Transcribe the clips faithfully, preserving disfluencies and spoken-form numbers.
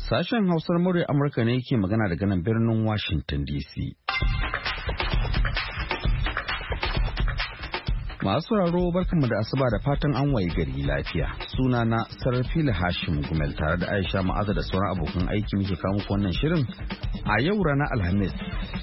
Sashen Hausar murya Amurka ne yake magana daga nan birnin Washington D C. Masu sauraro barkanmu da asuba da fatan an waye gari lafiya. Sunana Sarfila Hashim Gumel tare da Aisha Ma'aza da sauran abokan aiki muke kawo muku wannan shirin a yau ranar Alhamis.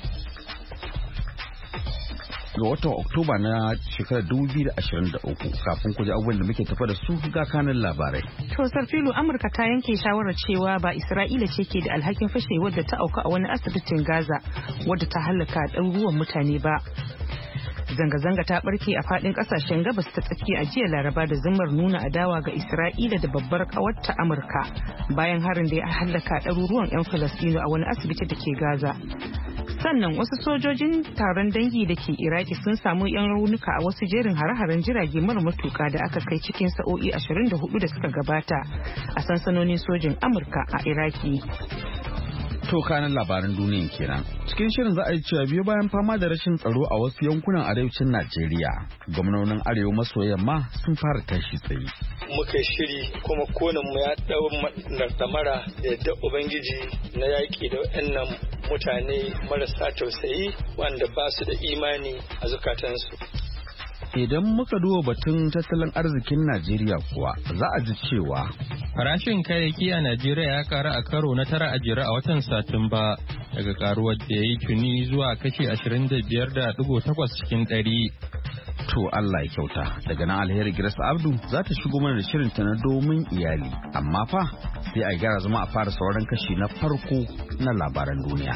Ga watan Oktoba na shekarar dubu biyu da ashirin da uku kafin ku ji abubuwan da muke tafa da su ga kanin labarai. To Sarfilu, Amurka ta yanke shawarar cewa ba Isra'ila ce ke da alhakin fashewar da ta auka a wani asibitin Gaza wadda ta halaka ɗaruruwan mutane ba. Zanga-zanga ta barke a fadin kasashen gabas ta tsakiya a jiya Laraba da zimmar nuna adawa ga Isra'ila da babbar kawarta Amurka bayan harin da ya halaka ɗaruruwan 'yan Falastinu a wani asibiti da ke Gaza. Sannan wasu sojojin taron dangi da ke Iraki sun samu 'yan raunuka a wasu jerin hare-haren jirage mara matuka da aka kai cikin sa'o'i ashirin da hudu da suka gabata a sansanonin sojin Amurka a Iraki. To kanan labaran duniyan kenan. Cikin shirin za a yi cewa biyo bayan fama da rashin tsaro a wasu yankunan arewacin Najeriya, gwamnonin arewa maso yamma sun fara tashi tsaye. Muka shiri kuma konan mu ya dau damara da yadda Ubangiji na yaƙi da waɗannan mutane marasa tausayi wanda ba su da imani a zukatansu. Idan muka duba batun tattalin arzikin Najeriya kuwa za a ji cewa farashin kayayyaki a Najeriya ya karu a karo na tara a jere a watan Satumba daga karuwar da ya yi tuni zuwa kashi ashirin da biyar da digo takwas cikin ɗari. To Allah ya kyauta. Daga nan Alheri Grace Abdu za ta shigo mana da shirin ta na domin iyali, amma fa sai a gyara zama a fara sauran kashi na farko na labaran duniya.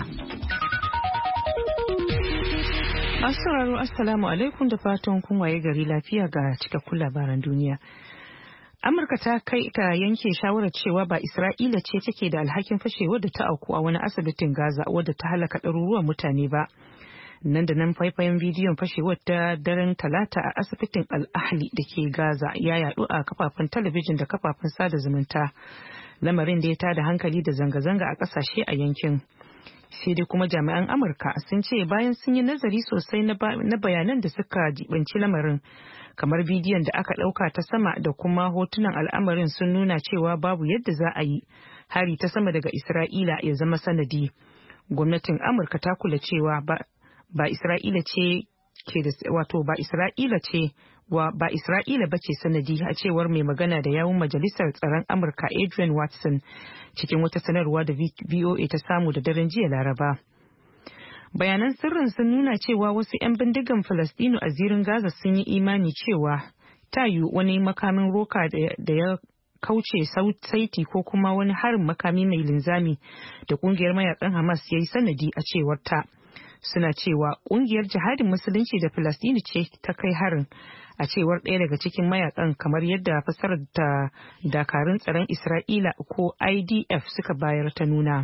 Masu sauraro Assalamu alaikum da fatan kun waye gari lafiya ga cikakkun labaran duniya. Amurka ta kai ta yanke shawarar cewa ba Isra'ila ce take da alhakin fashewar da ta auku a wani asibitin Gaza wadda ta halaka ɗaruruwan mutane ba. Nan da nan faifayen bidiyon fashewar ta daren Talata a asibitin Al-Ahli da ke Gaza ya yaɗu a kafafen talabijin da kafafen sada zumunta. Lamarin da ya tada hankali da zanga-zanga a ƙasashe a yankin. Sai dai kuma jami'an Amurka sun ce bayan sun yi nazari sosai na bayanan da suka jibanci lamarin, kamar bidiyon da aka ɗauka ta sama da kuma hotunan al'amarin sun nuna cewa babu yadda za a yi hari ta sama daga Isra'ila ya zama sanadi. Gwamnatin Amurka ta kula cewa ba, ba Isra'ila ce ke da wato ba Isra'ila ce wa ba Isra'ila ba ce sanadi, a cewar mai magana da yawun majalisar tsaron Amurka Adrian Watson cikin wata sanarwa da V O A ta samu da daren jiya Laraba. Bayanan sirrin sun nuna cewa wasu 'yan bindigan Falastinu a zirin Gaza sun yi imani cewa ta yiwu wani makamin roka da ya kauce saiti ko kuma wani harin makami mai linzami da kungiyar mayakan Hamas ya yi sanadi, a cewar ta. Suna cewa kungiyar jihadin musulunci da Falastinu ce ta kai harin, a cewar ɗaya daga cikin mayakan, kamar yadda fasarar da dakarun tsaron Isra'ila ko I D F suka bayar ta nuna.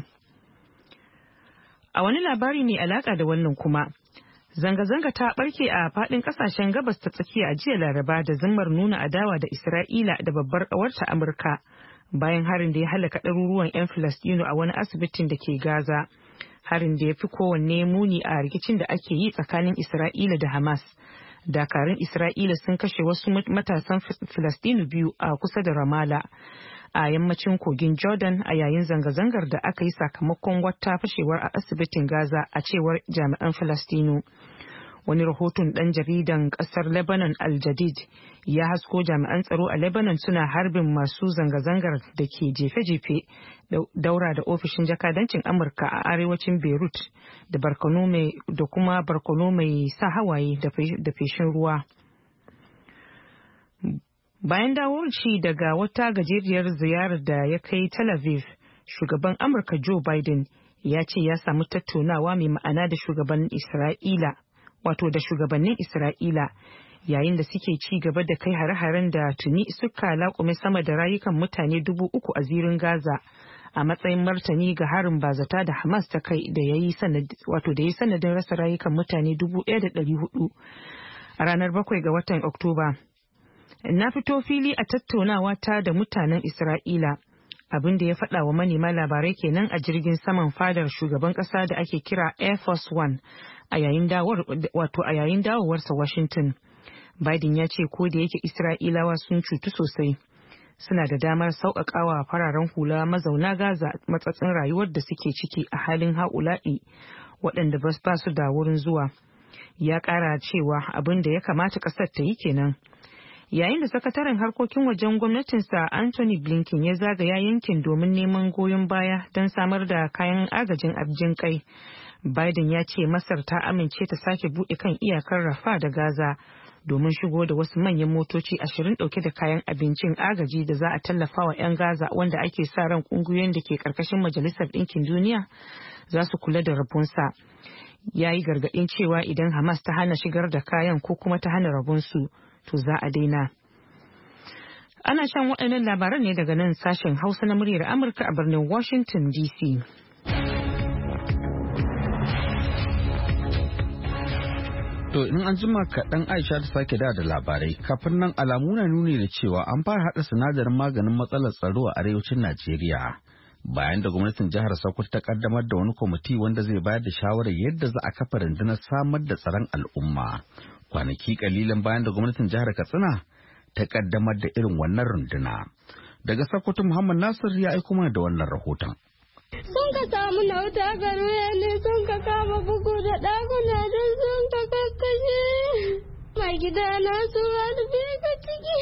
A wani labari mai alaka da wannan kuma, zanga-zanga ta barke a faɗin ƙasashen gabas ta tsakiya a jiya Laraba da zimmar nuna adawa da Isra'ila da babbar ƙawarta Amurka bayan harin da ya halaka ɗaruruwan 'yan Falastinu a wani asibitin da ke Gaza. Harin da ya fi kowanne muni a rikicin da ake yi tsakanin Isra'ila da Hamas. Dakarun Isra'ila sun kashe wasu matasan Falastinu biyu a kusa da Ramallah a yammacin kogin Jordan a yayin zanga-zangar da aka yi sakamakon wata fashewar a asibitin Gaza, a cewar jami'an Falastinu. Wani rahoton ɗan jaridan ƙasar Lebanon Al Jadid ya hasko jami'an tsaro a Lebanon suna harbin masu zanga-zangar da ke jefe-jefe daura da ofishin jakadancin Amurka a arewacin Beirut da barkono mai da kuma barkono mai sa hawaye da feshin ruwa. Bayan dawowar shi daga wata gajeriyar ziyarar da ya kai Tel Aviv, shugaban Amurka Joe Biden ya ce ya samu tattaunawa mai ma'ana da shugaban Isra'ila. wato da shugabannin Isra'ila yayin da suke ci gaba da kai hare-haren da tuni suka laƙume sama da rayukan mutane dubu uku a zirin Gaza a matsayin martani ga harin bazata da Hamas ta kai da yayi wato da yayi sanadin rasa rayukan mutane dubu ɗaya da ɗari hudu a ranar bakwai ga watan Oktoba. Na fito fili a tattaunawa ta da mutanen Isra'ila, abin da ya faɗa wa manema labarai kenan a jirgin saman fadar shugaban ƙasa da ake kira Air Force One a yayin dawowar wato a yayin dawowarsa Washington. Biden ya ce ko da yake Isra'ilawa sun cutu sosai, suna da damar sauƙaƙawa fararen hula mazauna Gaza matsatsin rayuwar da suke ciki a halin haula'i waɗanda ba su da wurin zuwa. Ya ƙara cewa abin da ya kamata ƙasar ta yi kenan. Yayin da sakataren harkokin wajen gwamnatinsa Anthony Blinken ya zagaya yankin domin neman goyon baya don samar da kayan agajin abjin kai, Biden ya ce Masar ta amince ta sake buɗe kan iyakar Rafa da Gaza domin shigo da wasu manyan motoci ashirin ɗauke da kayan abincin agaji da za a tallafa wa 'yan Gaza wanda ake sa ran ƙungiyoyin da ke ƙarƙashin Majalisar Ɗinkin Duniya za su kula da rabonsa. Ya yi gargaɗin cewa idan Hamas ta hana shigar da kayan ko kuma ta hana rabonsu, to za a daina. Ana shan waɗannan labaran ne daga nan sashen Hausa na muryar Amurka a birnin Washington D C. To in an jima kaɗan Aisha ta sake da da labarai, kafin nan alamu na nuni da cewa an fara haɗa sinadarin maganin matsalar tsaro a arewacin Najeriya. Bayan da gwamnatin jihar Sokoto ta kaddamar da wani kwamiti wanda zai bayar da shawarar yadda za a kafa rundunar samar da tsaron al'umma. Kwanaki kalilan bayan da gwamnatin jihar Katsina ta kaddamar da irin wannan runduna. Daga Sokoto Muhammad Nasir ya aiko mana da wannan rahoton. Sun ka samu nauta garuwa ne sun ka kama bugu da ɗakuna don sun ka kakkashe. Mai gida na su halbe ka ciki.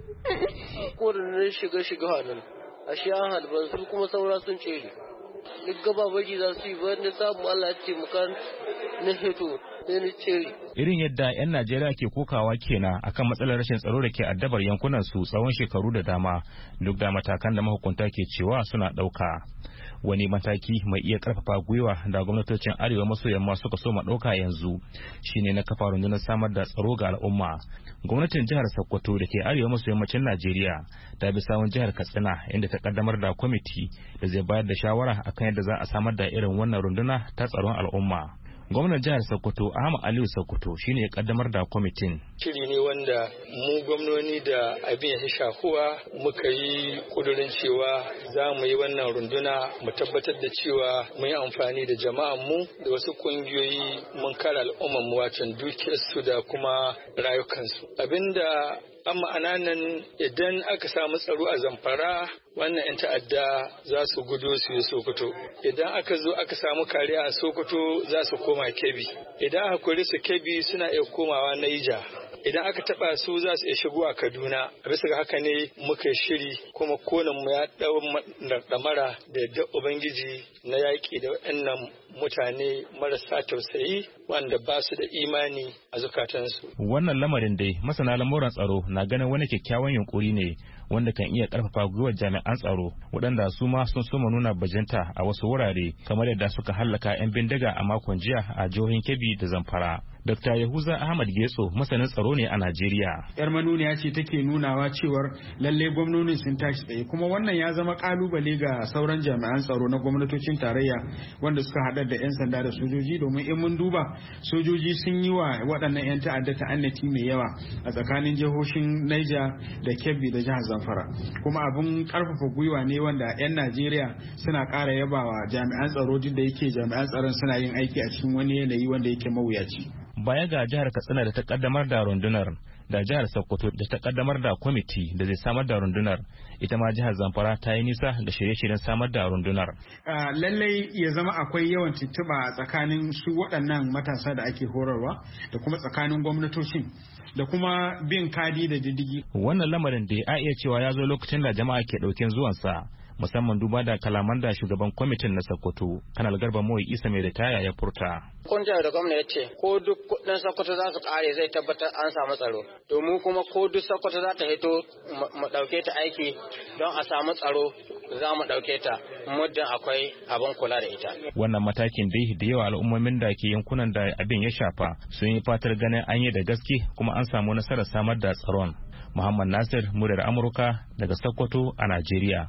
Kodannan shiga shiga hannun, ashe an halban su kuma saura sun cere. Duk gaba baji za su yi bayan da samu Allah ya ce mukan na heto sai ni cere. Irin yadda 'yan Najeriya ke kokawa kenan akan matsalar rashin tsaro da ke addabar yankunan su tsawon shekaru da dama, duk da matakan da mahukunta ke cewa suna ɗauka. Wani mataki mai iya karfafa gwiwa da gwamnatocin arewa maso yamma suka so ɗauka yanzu shine na kafa rundunar samar da tsaro ga al'umma. Gwamnatin jihar Sokoto da ke arewa maso yammacin Najeriya ta bi sawun jihar Katsina inda ta kaddamar da kwamiti da zai bayar da shawara akan yadda za a samar da irin wannan runduna ta tsaron al'umma. Gwamnan jihar Sokoto Ahmad Aliyu Sokoto shine ya kaddamar da kwamitin. Shiri ne wanda mu gwamnoni da abin ya shahuwa muka yi kudurin cewa za mu yi wannan runduna mu tabbatar da cewa mun yi amfani da jama'an mu da wasu kungiyoyi mun kare al'ummar mu wacan dukiyarsu da kuma rayukansu. Abinda an ma'ana nan idan aka samu tsaro a Zamfara wannan 'yan ta'adda za su gudu su yi Sokoto. Idan aka zo aka samu kariya a Sokoto za su koma Kebbi. Idan aka kori su Kebbi suna iya komawa Naija. Idan aka taba su za su iya shigowa Kaduna. Bisa ga haka ne muka shiri kuma konan mu ya dau damara da yadda Ubangiji na yaƙi da waɗannan mutane marasa tausayi wanda ba su da imani a zukatansu. Wannan lamarin dai masana lamuran tsaro na ganin wani kyakkyawan yunkuri ne wanda kan iya karfafa gwiwar jami'an tsaro waɗanda su ma sun soma nuna bajinta a wasu wurare kamar yadda suka hallaka 'yan bindiga a makon jiya a jihohin Kebbi da Zamfara. Dokta Yahuza Ahmad Getso masanin tsaro ne a Najeriya. Yar manuniya ce take nunawa cewar lalle gwamnonin sun tashi tsaye kuma wannan ya zama kalubale ga sauran jami'an tsaro na gwamnatocin tarayya wanda suka haɗa da 'yan sanda da sojoji domin in mun duba sojoji sun yi wa waɗannan 'yan ta'adda ta'annati mai yawa a tsakanin jihohin Niger da Kebbi da jihar Zamfara. Kuma abin karfafa gwiwa ne wanda 'yan Najeriya suna ƙara yabawa jami'an tsaro duk da yake jami'an tsaron suna yin aiki a cikin wani yanayi wanda yake mawuyaci. Baya ga jihar Katsina da ta kaddamar da rundunar da jihar Sokoto da ta kaddamar da kwamiti da zai samar da rundunar, ita ma jihar Zamfara ta yi nisa da shirye-shiryen samar da rundunar. Lallai ya zama akwai yawan tuntuɓa tsakanin su waɗannan matasa da ake horarwa da kuma tsakanin gwamnatocin da kuma bin kadi da diddigi. Wannan lamarin da a iya cewa ya zo lokacin da jama'a ke ɗaukin zuwansa, musamman duba da kalaman da shugaban kwamitin na Sokoto, Kanal Garba Moyi Isa mai ritaya ya furta. Kun jihar da gwamna ya ce ko duk kudin Sokoto za su kare zai tabbatar an samu tsaro. Domin kuma ko duk Sokoto za ta hito mu dauke ta aiki don a samu tsaro za mu dauke ta muddin akwai abin kula da ita. Wannan matakin dai da yawa al'ummomin da ke yankunan da abin ya shafa sun yi fatar ganin an yi da gaske kuma an samu nasarar samar da tsaron. Muhammad Nasir, muryar Amurka daga Sokoto a Najeriya.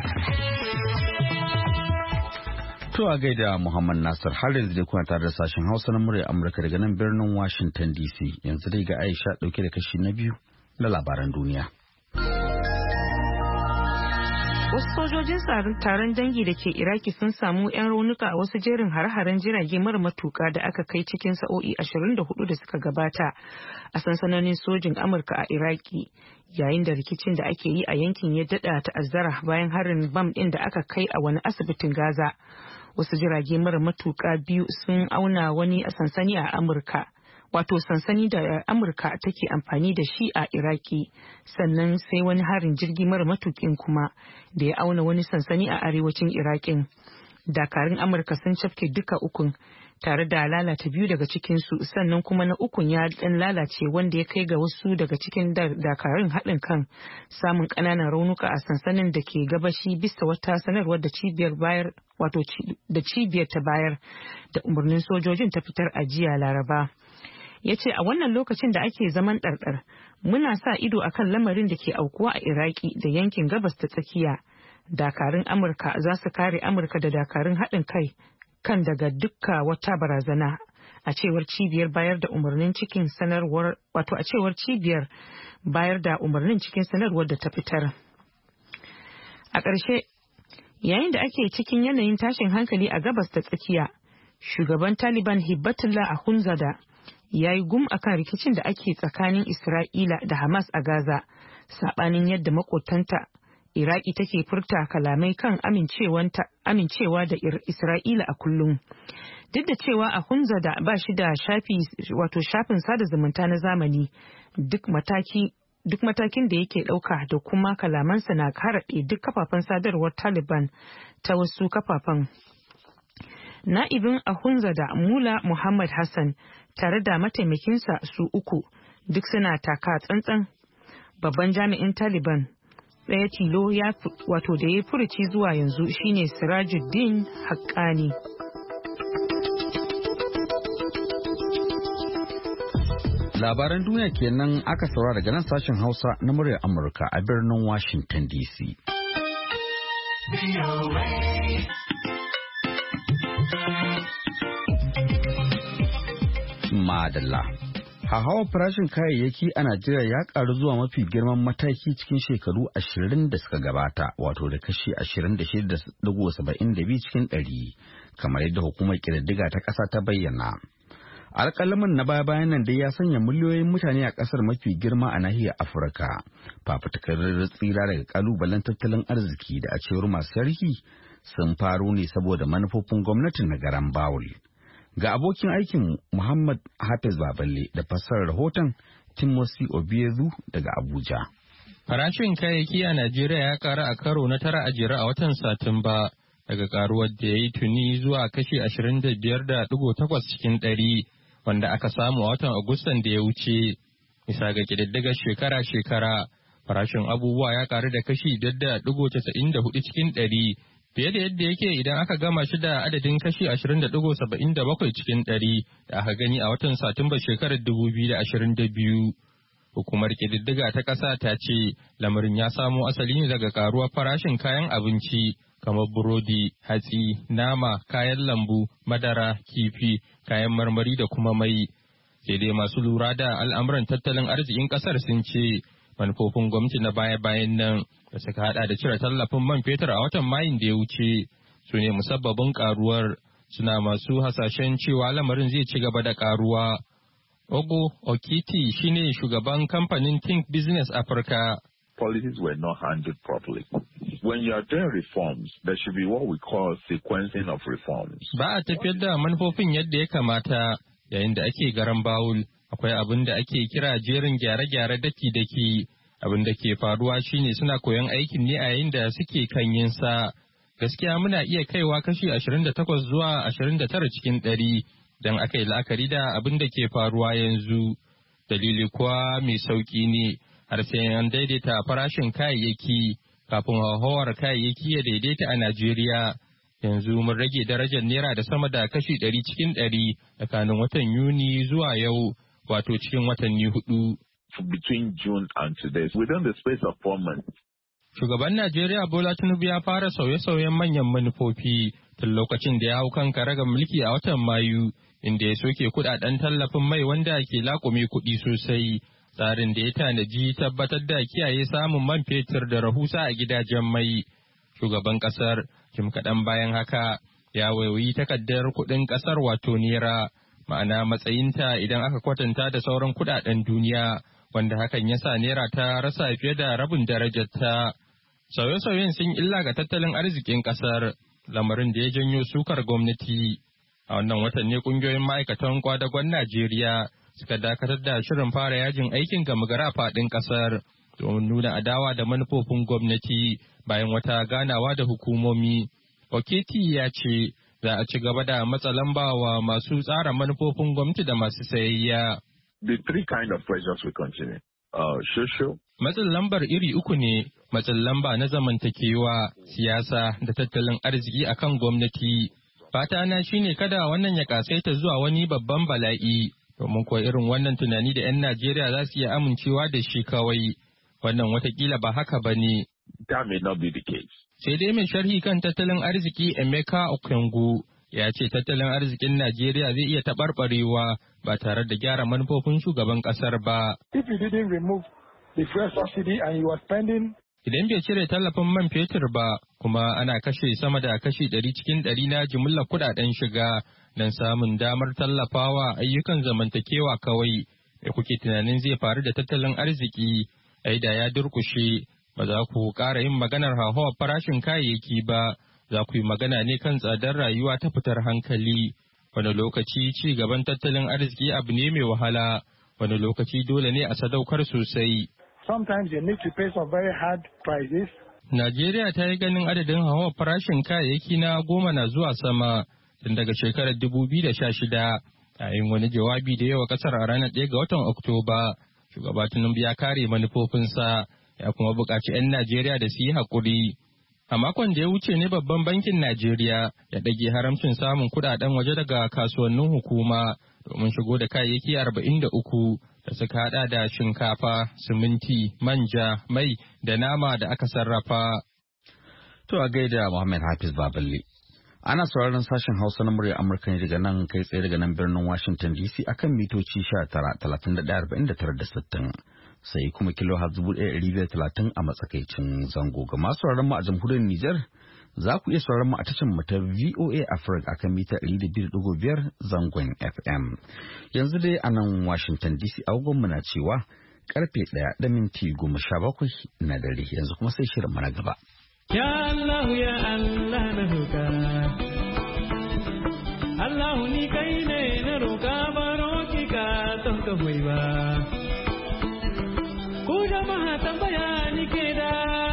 To a gaida Muhammad Nasir, har yanzu dai kuna tare da sashen Hausa na murya Amurka daga nan birnin Washington D C. Yanzu dai ga Aisha dauke da kashi na biyu na labaran duniya. Wasu sojojin taron dangi da ke Iraki sun samu 'yan raunuka a wasu jerin hare-haren jirage mara matuka da aka kai cikin sa'o'i ashirin da hudu da suka gabata a sansanonin sojin Amurka a Iraki, yayin da rikicin da ake yi a yankin ya dada ta'azzara bayan harin bam ɗin da aka kai a wani asibitin Gaza. Wasu jirage mara matuka biyu sun auna wani sansani a Amurka. Wato sansani da Amurka take amfani da shi a Iraki, sannan sai wani harin jirgi mara matukin kuma da ya auna wani sansani a arewacin Irakin. Dakarun Amurka sun cafke duka ukun tare da lalata biyu daga cikinsu, sannan kuma na ukun ya dan lalace wanda ya kai ga wasu daga cikin dakarun haɗin kan samun ƙananan raunuka a sansanin da ke gabashi bisa wata sanarwar da cibiyar bayar wato da cibiyar ta bayar da umarnin sojojin ta fitar a jiya Laraba. Ya ce a wannan lokacin da ake zaman ɗarɗar muna sa ido akan lamarin da ke aukuwa a Iraki da yankin gabas ta tsakiya. Dakarun Amurka za su kare Amurka da dakarun haɗin kai kan daga dukka wata barazana, a cewar cibiyar bayar da umarnin cikin sanarwar wato a cewar cibiyar bayar da umarnin cikin sanarwar da ta fitar. A ƙarshe, yayin da ake cikin yanayin tashin hankali a gabas ta tsakiya, shugaban Taliban Hibbatullah Akhundzada ya yi gum akan rikicin da ake tsakanin Isra'ila da Hamas a Gaza, saɓanin yadda makotanta Iraki take furta kalamai kan amincewa da Isra'ila a kullum. Duk da cewa Akhundzada ba shi da shafi wato shafin sada zumunta na zamani, duk mataki duk matakin da yake ɗauka da kuma kalamansa na karaɗe duk kafafen sadarwar Taliban ta wasu kafafen. Na'ibin Akhundzada Mula Muhammad Hassan tare da mataimakinsa su uku duk suna taka tsantsan. Babban jami'in Taliban ɗaya tilo ya wato da ya furuci zuwa yanzu shine Sirajuddin Haqqani. Labaran duniya kenan aka saurara daga nan sashen Hausa na muryar Amurka a birnin Washington D C. Madalla. Hauhawar farashin kayayyaki a Najeriya ya karu zuwa mafi girman mataki cikin shekaru ashirin da suka gabata, wato da kashi ashirin da shida da saba'in da biyu cikin ɗari, kamar yadda hukumar ƙididdiga ta ƙasa ta bayyana. Alƙalamin na baya bayan nan dai ya sanya miliyoyin mutane a ƙasar mafi girma a nahiyar Afirka fafutukar tsira daga ƙalubalen tattalin arziki da a cewar masu sharhi sun faro ne saboda manufofin gwamnatin na garan Bawul. Ga abokin aikin Muhammad Hafiz Baballe da fassarar rahoton Timothy Obiezu daga Abuja. Farashin kayayyaki a Najeriya ya karu a karo na tara a jere a watan Satumba daga karuwar da ya yi tuni zuwa kashi ashirin da biyar da digo takwas cikin ɗari wanda aka samu a watan Agustan da ya wuce. Bisa ga ƙididdigar shekara-shekara, farashin abubuwa ya karu da kashi biyar da digo casa'in da hudu cikin ɗari. Fiye da yadda yake idan aka gama shi da adadin kashi ashirin da digo saba'in da bakwai cikin ɗari da aka gani a watan Satumba shekarar dubu biyu da ashirin da biyu. Hukumar ƙididdiga ta ƙasa ta ce lamarin ya samo asali ne daga karuwar farashin kayan abinci kamar burodi, hatsi, nama, kayan lambu, madara, kifi, kayan marmari da kuma mai. Sai dai masu lura da al'amuran tattalin arzikin ƙasar sun ce manufofin gwamnati na baya-bayan nan da suka hada da cire tallafin man fetur a watan Mayun da ya wuce su ne musabbabin karuwar, suna masu hasashen cewa lamarin zai ci gaba da karuwa. Ogo Okiti shine shugaban kamfanin Think Business Africa. Policies were not handled properly. When you are doing reforms, there should be what we call sequencing of reforms. Ba a tafiyar da manufofin yadda ya kamata yayin da ake garan bawul. Akwai abin da ake kira jerin gyare-gyare daki-daki. Abin da ke faruwa shine suna koyon aikin ne a yayin da suke kan yin sa. Gaskiya muna iya kaiwa kashi ashirin da takwas zuwa ashirin da tara cikin ɗari don aka yi la'akari da abin da ke faruwa yanzu. Dalili kuwa mai sauki ne, har sai an daidaita farashin kayayyaki kafin hauhawar kayayyaki ya daidaita a Najeriya. Yanzu mun rage darajar naira da sama da kashi ɗari cikin ɗari tsakanin watan Yuni zuwa yau. Wato cikin watanni hudu. Between June and today, within the space of four months. Shugaban Najeriya Bola Tinubu ya fara sauye-sauyen manyan manufofi tun lokacin da ya hau kan karagar mulki a watan Mayu, inda ya soke kudaden tallafin mai wanda ke laƙume kuɗi sosai. Tsarin da ya tanaji tabbatar da kiyaye samun man fetur da rahusa a gidajen mai. Shugaban ƙasar jim kaɗan bayan haka ya waiwayi takardar kuɗin ƙasar wato naira, ma'ana matsayinta idan aka kwatanta da sauran kuɗaɗen duniya, wanda hakan ya sa naira ta rasa fiye da rabin darajarta. Sauye-sauyen sun illa ga tattalin arzikin ƙasar, lamarin da ya janyo sukar gwamnati. A wannan watan ne ƙungiyoyin ma'aikatan kwadagon Najeriya suka dakatar da shirin fara yajin aikin gama gara faɗin ƙasar domin nuna adawa da manufofin gwamnati bayan wata ganawa da hukumomi. Oketi ya ce za a ci gaba da matsa lamba wa masu tsara manufofin gwamnati da masu sayayya. The three kind of pressures will continue. Uh, social. Matsin lambar iri uku ne, matsin lamba na zamantakewa, siyasa da tattalin arziki akan gwamnati. Fata na shine kada wannan ya kasaita zuwa wani babban bala'i, domin kuwa irin wannan tunani da 'yan Najeriya za su iya amincewa da shi kawai. Wannan watakila ba haka ba ne. That may not be the case. Sai dai mai sharhi kan tattalin arziki Emeka Okengwu ya ce tattalin arzikin Najeriya zai iya taɓarɓarewa ba tare da gyara manufofin shugaban ƙasar ba. If you didn't remove the fuel subsidy and you are spending Idan bai cire tallafin man fetur ba, kuma ana kashe sama da kashi ɗari cikin ɗari na jimillar kuɗaɗen shiga don samun damar tallafawa ayyukan zamantakewa kawai, da kuke tunanin zai faru da tattalin arziki, ai da ya durƙushe, ba za ku ƙara yin maganar hauhawar farashin kayayyaki ba, za ku yi magana ne kan tsadar rayuwa ta fitar hankali. Wani lokaci ci gaban tattalin arziki abu ne mai wahala, wani lokaci dole ne a sadaukar sosai. Sometimes you need to pay some very hard prices. Najeriya ta yi ganin adadin hawa farashin kayayyaki na goma na zuwa sama tun daga shekarar dubu biyu da sha shida. Yayin wani jawabi da yawa kasar a ranar ɗaya ga watan Oktoba, shugaba Tinubu ya kare manufofinsa ya kuma buƙaci 'yan Najeriya da su yi haƙuri. A makon da ya wuce ne babban bankin Najeriya ya ɗage haramcin samun kuɗaɗen waje daga kasuwannin hukuma domin shigo da kayayyaki arba'in da uku da suka hada da shinkafa, siminti, manja, mai da nama da aka sarrafa. To a gaida Muhammad Hafiz Baballe. Ana sauraron sashen Hausa na murya Amurka ne daga nan kai tsaye daga nan birnin Washington D C akan mitoci sha tara, talatin da ɗaya, arba'in da tara da sittin. Sai kuma kilo har dubu ɗaya ɗari biyar talatin a matsakaicin zango. Ga masu sauraron mu a jamhuriyar Nijar, za ku iya sauraron mu a tashar mu ta V O A Africa akan mita ɗari da biyu da biyar zangon F M. Yanzu dai a nan Washington D C agogon mu na cewa karfe ɗaya da minti goma sha bakwai na dare. Yanzu kuma sai shirin mu na gaba. Ya Allah ya Allah na roƙa. Allah ni kai ne na roƙa baro ki ka ton ka hoyi ba. Ku jama'a tambaya ni ke da.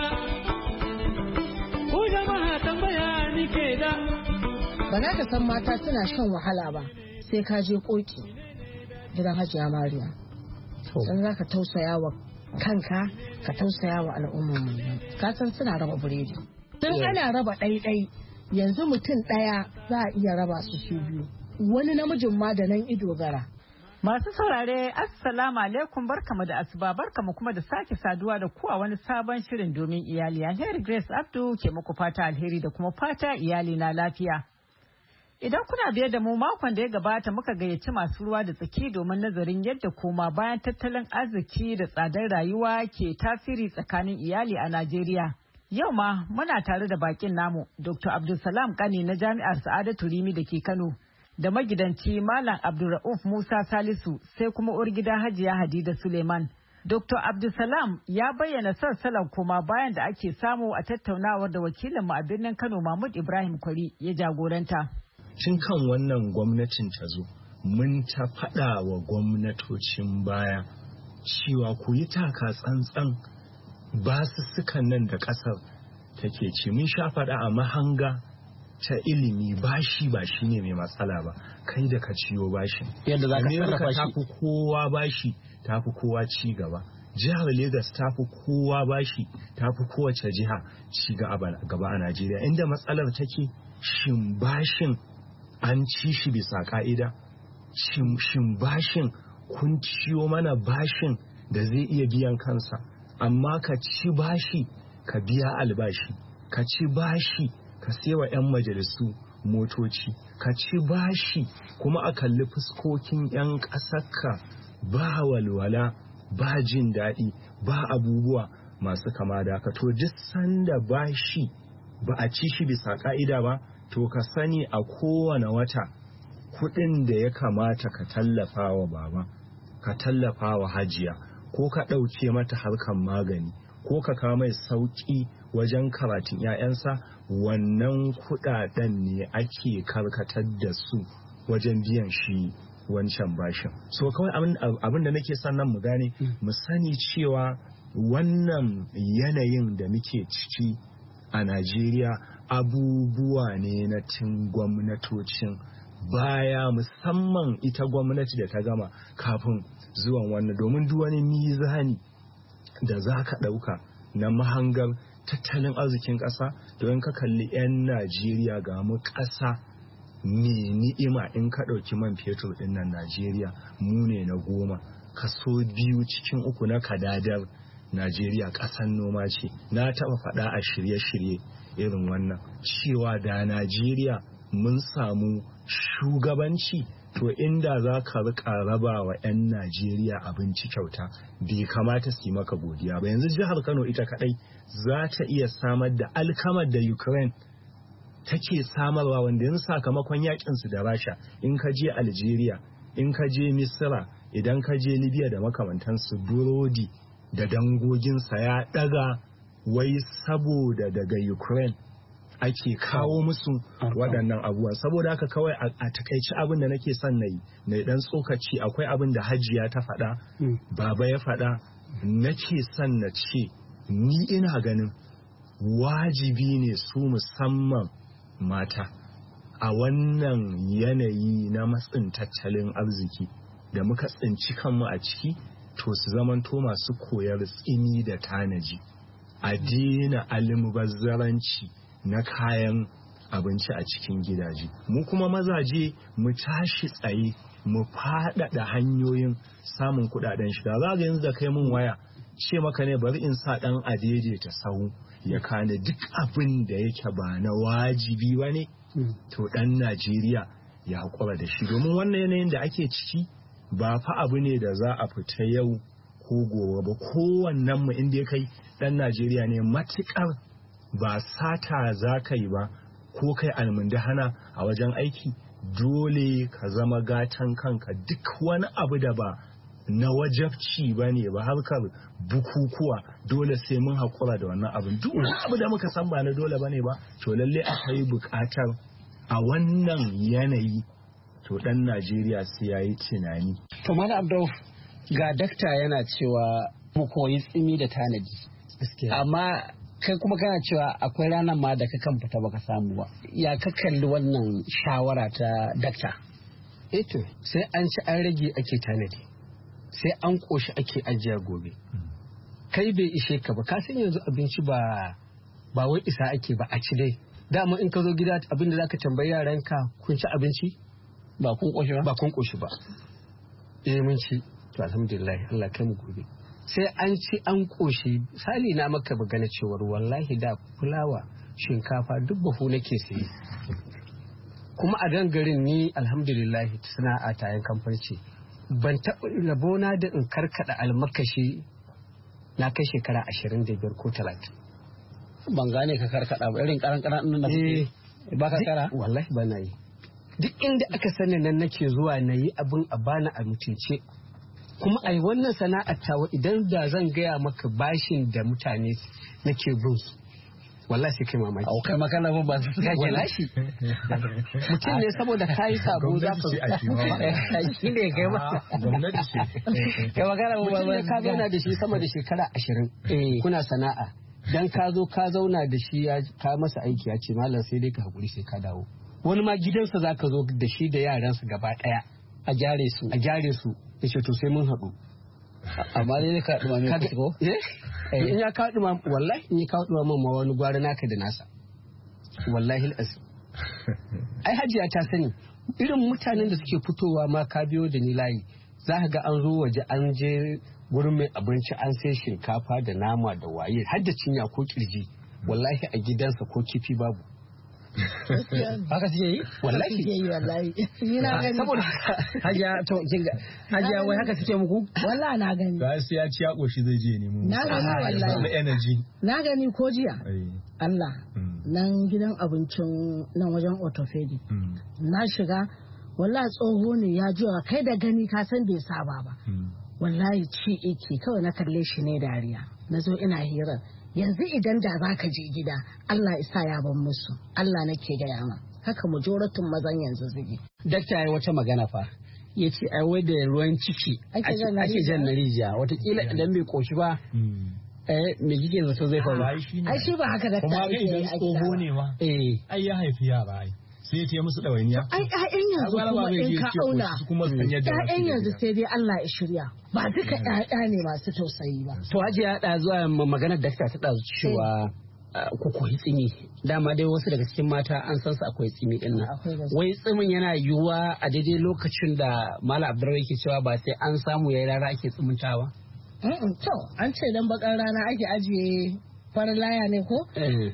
Ku jama'a tambaya ni ke da. Ba za ka san mata suna shan wahala ba sai ka je koki gidan Hajiya Mariya. Sai za ka tausaya wa kanka ka tausaya wa al'ummar mu. Ka san suna raba buredi. Tun ana raba ɗaiɗai yanzu mutum ɗaya za a iya raba su su biyu. Wani namijin ma da nan ido gara. Masu saurare assalamu alaikum barkamu da asuba barkamu kuma da sake saduwa da ku a wani sabon shirin domin iyali. Alheri Grace Abdu ke muku fata alheri da kuma fata iyali na lafiya. Idan kuna biye da mu makon da ya gabata muka gayyaci masu ruwa da tsaki domin nazarin yadda koma bayan tattalin arziki da tsadar rayuwa ke tasiri tsakanin iyali a Najeriya. Yau ma muna tare da bakin namu Doctor Abdulsalam Kani na Jami'ar Sa'adatu Rimi da ke Kano da magidanci Malam Abdulrauf Musa Salisu sai kuma uwargida Hajiya Hadida Suleiman. Doctor Abdulsalam ya bayyana sassalan koma bayan da ake samu a tattaunawar da wakilinmu a birnin Kano Mahmud Ibrahim Kwari ya jagoranta. Tun kan wannan gwamnatin ta zo, mun ta faɗa wa gwamnatocin baya cewa ku yi taka tsantsan basussukan nan da ƙasar take ci. Mun sha faɗa a mahanga ta ilimi bashi ba shi ne mai matsala ba, kai da ka ciyo bashi. Yadda za ka sarrafa shi. Tafi kowa bashi, tafi kowa ci gaba. Jihar Legas tafi kowa bashi, tafi kowace jiha ci gaba a Najeriya. Inda matsalar take shin bashin an ci shi bisa ka'ida, shin bashin kun ciyo mana bashin da zai iya biyan kansa, amma ka ci bashi ka biya albashi, ka ci bashi ka sewa 'yan majalisu motoci, ka ci bashi kuma a kalli fuskokin 'yan ƙasarka ba walwala ba jin daɗi ba abubuwa masu kama da haka. To duk sanda bashi ba a ci shi bisa ka'ida ba, to ka sani a kowane wata kuɗin da ya kamata ka tallafa wa baba, ka tallafa wa hajiya, ko ka ɗauke mata harkan magani, ko ka kawo mai sauƙi wajen karatun 'ya'yansa, wannan kuɗaɗen ne ake karkatar da su wajen biyan shi wancan bashin. So kawai abin da nake son nan mu gane, mu sani cewa wannan yanayin da muke ciki a Najeriya abubuwa ne na cin gwamnatocin baya, musamman ita gwamnati da ta gama kafin zuwan wannan, domin duk wani mizani da za ka ɗauka na mahangar tattalin arzikin ƙasa, don ka kalli 'yan Najeriya ga mu ƙasa ne ni'ima. In ka ɗauki man fetur ɗin nan, Najeriya mu ne na goma, kaso biyu cikin uku na kadadar Najeriya ƙasan noma ce. Na taɓa faɗa a shirye-shirye irin wannan cewa da Najeriya mun samu shugabanci, to inda za ka rika raba wa 'yan Najeriya abinci kyauta bai kamata su yi maka godiya ba. Yanzu jihar Kano ita kadai za ta iya samar da alkamar da Ukraine take samarwa, wanda yanzu sakamakon yakin su da Rasha, in ka je Algeria, in ka je Misira, idan ka je Libya da makamantansu, burodi da dangoginsa ya daga, wai saboda daga Ukraine ake kawo musu waɗannan abubuwan. Saboda haka kawai a takaici abin da nake son na yi na dan tsokaci, akwai abin da hajiya ta faɗa, baba ya faɗa, nake son na ce ni ina ganin wajibi ne su musamman mata a wannan yanayi na matsin tattalin arziki da muka tsinci kanmu a ciki, to su zamanto masu koyar tsimi da tanaji, a daina almubazzaranci na kayan abinci a cikin gidaje. Mu kuma mazaje mu tashi tsaye, mu faɗaɗa hanyoyin samun kuɗaɗen shiga. Za ga yanzu da kai mun waya ce maka ne bari in sa ɗan adaidaita sahu ya kane duk abin da yake ba na wajibi ba ne, to ɗan Najeriya ya haƙura da shi, domin wannan yanayin da ake ciki ba fa abu ne da za a fita yau ko gobe ba. Kowannen mu inda ya kai ɗan Najeriya ne, matuƙar ba sata za ka yi ba ko kai almundahana a wajen aiki, dole ka zama gatan kanka. Duk wani abu da ba na wajabci ba ne ba, harkar bukukuwa, dole sai mun haƙura da wannan abin. Duk wani abu da muka san ba na dole ba ne ba, to lalle akwai buƙatar a wannan yanayi, to ɗan Najeriya sai ya yi tunani. To Malam Abdul, ga dakta yana cewa mu koyi tsimi da tanadi, amma kai kuma kana cewa akwai ranar ma da kakan fita baka samu ba. Ya ka kalli wannan shawara ta dakta? Eto sai an ci an rage ake tanadi, sai an koshi ake ajiya gobe. Kai bai ishe ka ba, ka san yanzu abinci ba ba wai isa ake ba, a ci dai. Dama in ka zo gida abin da zaka tambayi yaranka, kun ci abinci? Ba kun koshi ba? Ba kun koshi ba. Eh mun ci. To alhamdulillah, Allah kai mu gobe. Sai an ci an koshi. Sali na maka magana cewar wallahi da fulawa, shinkafa duk bahu nake sayi. Kuma a dan garin ni alhamdulillah sana'a ta yan kamfarci. Ban taɓa rabona da in karkada almakashi na kai shekara ashirin da biyar ko talatin. Ban gane ka karkada ba, irin karan karan nan da kuke ba ka kara? Wallahi ba na yi. Duk inda aka sani nan nake zuwa na yi abin a bana a mutunce. Kuma ai wannan sana'ar tawa idan da zan gaya maka bashin da mutane nake bin su, wallahi sai kai mamaki. Au kai makana ba ba su kake lashi. Mutum ne saboda kai sabo za ka shi ne kai ba. Gwamnati ce. Kai makana ba ba ka zauna da shi sama da shekara ashirin. Kuna sana'a. Dan ka zo ka zauna da shi ya ka masa aiki ya ce malam sai dai ka hakuri sai ka dawo. Wani ma gidansa za ka zo da shi da yaransa gaba ɗaya. A gyare su. A gyare su. Ya ce to sai mun haɗu. Amma dai ka ɗuma mai ko? In ya kawo ɗuma wallahi in ya kawo ɗuma man ma wani gwara naka da nasa. Wallahi al'azim. Ai hajiya ta sani irin mutanen da suke fitowa ma ka biyo da ni layi, za ka ga an zo waje an je gurin mai abinci an sai shinkafa da nama da waye har da cinya ko kirji, wallahi a gidansa ko kifi babu. haka suke yi wallahi suke yi wallahi ni na gani saboda hajiya to kinga hajiya wai haka suke muku wallahi na gani ba sai ya ci ya koshi zai je ne mu na gani wallahi energy na gani ko jiya Allah nan gidan abincin nan wajen orthopedic na shiga wallahi tsoho ne ya jiwa kai da gani ka san bai saba ba wallahi ci yake kawai na kalle shi ne dariya na zo ina hirar yanzu idan da za ka je gida Allah isa ya ban musu Allah nake gaya ma haka majoratun mazan yanzu zuge dakta yayi wata magana fa ya ce ai wai da ruwan ciki ake jan na rijiya watakila idan bai koshi ba eh me kike zato zai faru ai shi ba haka dakta kuma ga idan tsoho ne ma eh ai ya haifi yara ai sai ya ce musu ɗawainiya. Ai ƴaƴan yanzu kuma in ka auna ƴaƴan yanzu sai dai Allah ya shirya ba duka ƴaƴa ne masu tausayi ba. To Hajiya da zuwa maganar da ta ɗazu cewa ku koyi tsimi dama dai wasu daga cikin mata an san su akwai tsimi din nan. Wai tsimin yana yiwuwa a daidai lokacin da Malam Abdurrahman yake cewa ba sai an samu yayi rana ake tsimintawa. To an ce dan bakar rana ake ajiye farin laya ne ko?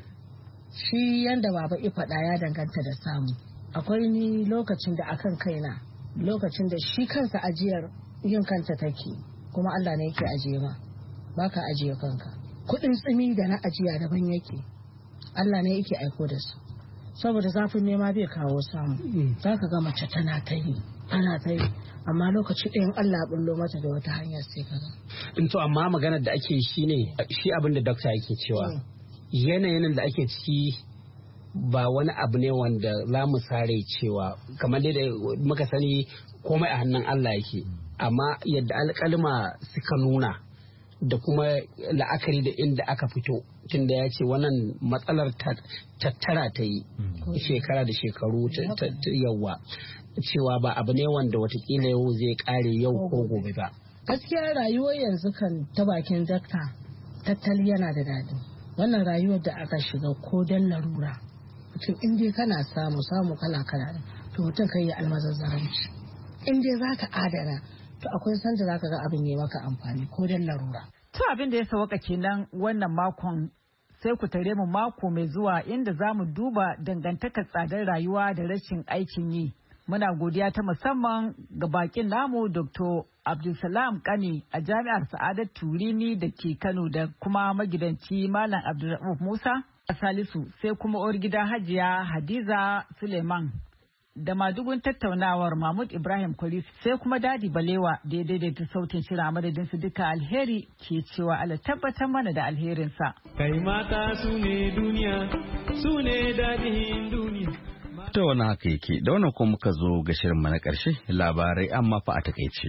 Shi yanda baba faɗa ya danganta da samu akwai ni lokacin da akan kaina lokacin da shi kansa ajiyar yin kanta take kuma Allah ne yake ajiye ma baka ajiye kanka kudin tsimi da na ajiya daban yake Allah ne yake aiko da su saboda zafin nema bai kawo samu zaka ga mace tana ta yi ana ta yi amma lokaci ɗayan Allah bullo mata da wata hanyar sai kaga in to amma maganar da ake shi ne shi abin da dokta yake cewa yanayin da ake ciki ba wani abu ne wanda za mu sare cewa kamar dai da muka sani komai a hannun Allah yake amma yadda alƙalma suka nuna da kuma la'akari da inda aka fito tunda ya ce wannan matsalar tattara ta yi shekara da shekaru yawa cewa ba abu ne wanda watakila yau zai kare yau ko gobe ba gaskiya rayuwar yanzu kan ta bakin dakta tattali yana da daɗi wannan rayuwar da aka shiga ko dan larura mutum in dai kana samu samu kala kala to mutum kai ya almazazzaranci in dai zaka adana to akwai sanda zaka ga abin ya maka amfani ko dan larura to abin da ya sawaka kenan wannan makon sai ku tare mu mako mai zuwa inda zamu duba dangantakar tsadar rayuwa da rashin aikin yi muna godiya ta musamman ga bakin namu Dr. Abdulsalam Kani a Jami'ar Sa'adat Turini da ke Kano da kuma magidanci Malam Abdulrauf Musa a Salisu sai kuma uwar gida Hajiya Hadiza Suleiman da madugun tattaunawar Mahmud Ibrahim Kwari sai kuma Dadi Balewa da ya daidaita sautin shirin a madadin su duka alheri ke cewa Allah tabbatar mana da alherinsa. Kai mata su ne duniya su ne daɗin duniya. Ta wani haka yake da wannan kuma muka zo ga shirinmu na ƙarshe labarai amma fa a takaice.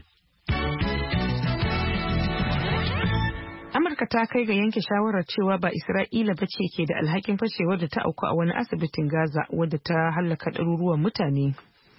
Amurka ta kai ga yanke shawarar cewa ba Isra'ila ba ce ke da alhakin fashewar da ta auku a wani asibitin Gaza wadda ta hallaka ɗaruruwan mutane.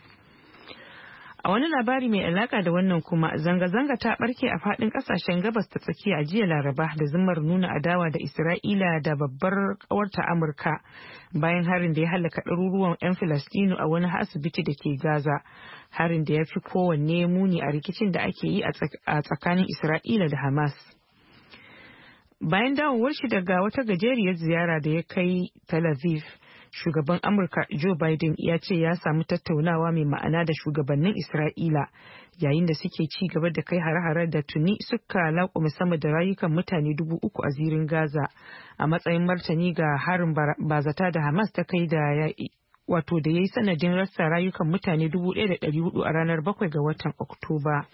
A wani labari mai alaka da wannan kuma zanga-zanga ta barke a faɗin ƙasashen gabas ta tsakiya a jiya Laraba da zimmar nuna adawa da Isra'ila da babbar ƙawarta Amurka bayan harin da ya hallaka ɗaruruwan 'yan Filistinu a wani asibiti da ke Gaza, harin da ya fi kowanne muni a rikicin da ake yi a tsakanin Isra'ila da Hamas. Bayan dawowar shi daga wata gajeriyar ziyara da ya kai Tel Aviv, shugaban Amurka Joe Biden ya ce ya samu tattaunawa mai ma'ana da shugabannin Isra'ila yayin da suke ci gaba da kai hare-hare da tuni suka laƙume sama da rayukan mutane dubu uku a zirin Gaza a matsayin martani ga harin bazata da Hamas ta kai da wato da ya yi sanadin rasa rayukan mutane dubu ɗaya da ɗari hudu a ranar bakwai ga watan Oktoba.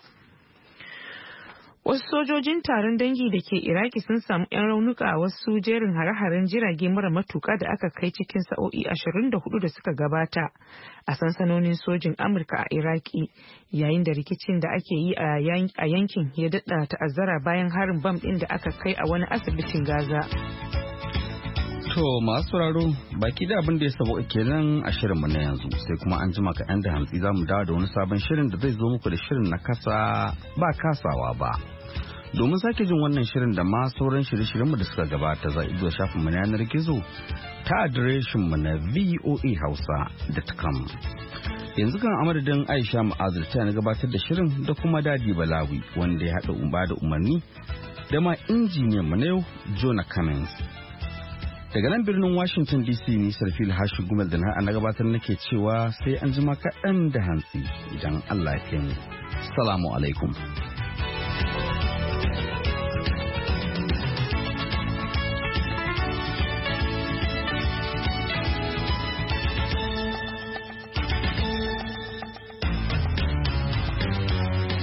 Wasu sojojin taron dangi da ke Iraki sun samu 'yan raunuka a wasu jerin hare-haren jirage mara matuka da aka kai cikin sa'o'i ashirin da hudu da suka gabata a sansanonin sojin Amurka a Iraki yayin da rikicin da ake yi a yankin ya daɗa ta'azzara bayan harin bam ɗin da aka kai a wani asibitin Gaza. To masu sauraro baki da abin da ya sabo kenan a shirinmu na yanzu sai kuma an jima kaɗan da hantsi za mu dawo da wani sabon shirin da zai zo muku da shirin na kasa ba kasawa ba. Domin sake jin wannan shirin da ma sauran shirye-shiryenmu da suka gabata za a iya shafin mu na yanar gizo ta adireshin mu na voa hausa dot com. Yanzu kan amadadin Aisha Mu'azir ta na gabatar da shirin da kuma Dadi Balawi wanda ya haɗa umba da umarni da ma injiniyan mu na yau Jonah Cummins. Daga nan birnin Washington D C ni Sarfil Hashin Gumel da na gabatar nake cewa sai an jima kaɗan da hantsi idan Allah ya kai mu. Assalamu alaikum.